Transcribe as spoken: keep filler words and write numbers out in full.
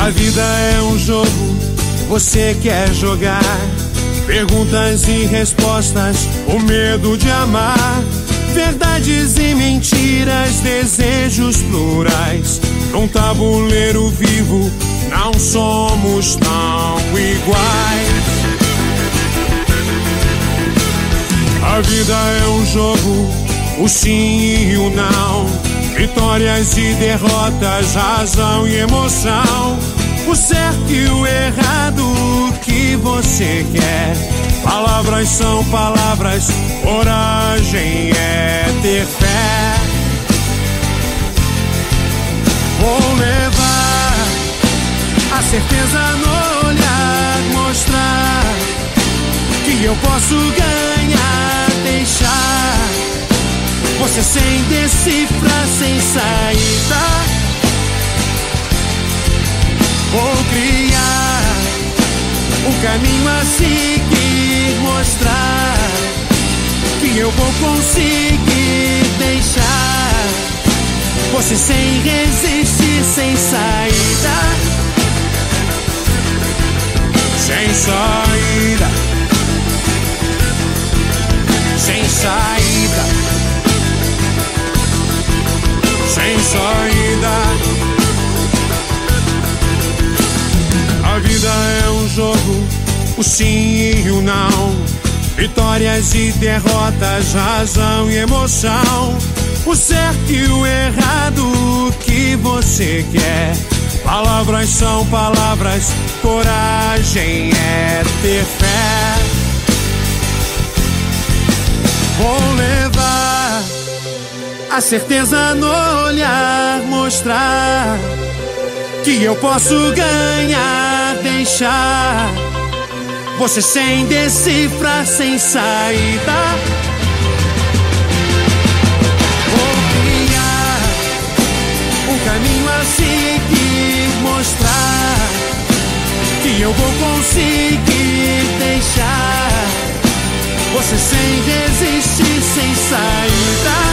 A vida é um jogo, você quer jogar. Perguntas e respostas, o medo de amar. Verdades e mentiras, desejos plurais. Num tabuleiro vivo, não somos tão iguais. A vida é um jogo, o sim e o não. Vitórias e derrotas, razão e emoção. O certo e o errado, o que você quer. Palavras são palavras, coragem é ter fé. Vou levar a certeza no olhar, mostrar que eu posso ganhar, deixar você sem decifrar, sem saída. Vou criar um caminho a seguir, mostrar que eu vou conseguir deixar você sem resistir, sem saída. Sem saída. Sem saída. Sem saída. A vida é um jogo, o sim e o não. Vitórias e derrotas, razão e emoção. O certo e o errado, o que você quer. Palavras são palavras, coragem é ter fé. Vou levar a certeza no olhar, mostrar que eu posso ganhar, deixar você sem decifrar, sem saída. Vou criar um caminho a seguir, mostrar que eu vou conseguir deixar você sem resistir, sem saída.